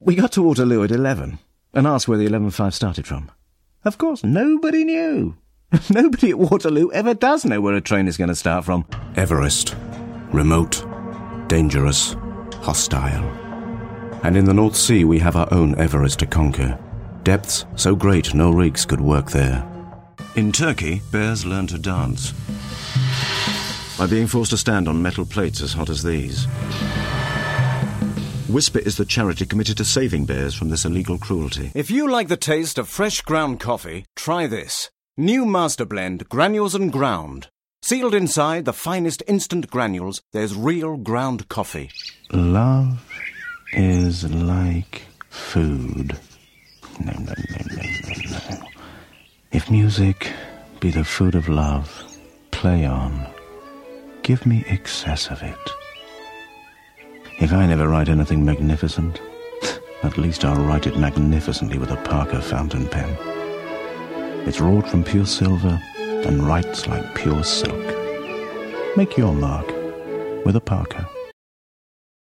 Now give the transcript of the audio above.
We got to Waterloo at 11 and asked where the 11.5 started from. Of course, nobody knew. Nobody at Waterloo ever does know where a train is going to start from. Everest. Remote, dangerous, hostile. And in the North Sea we have our own Everest to conquer. Depths so great no rigs could work there. In Turkey, bears learn to dance by being forced to stand on metal plates as hot as these. Whisper is the charity committed to saving bears from this illegal cruelty. If you like the taste of fresh ground coffee, try this. New Master Blend Granules and Ground. Sealed inside the finest instant granules, there's real ground coffee. Love is like food. No. If music be the food of love, play on. Give me excess of it. If I never write anything magnificent, at least I'll write it magnificently with a Parker fountain pen. It's wrought from pure silver and writes like pure silk. Make your mark with a Parker.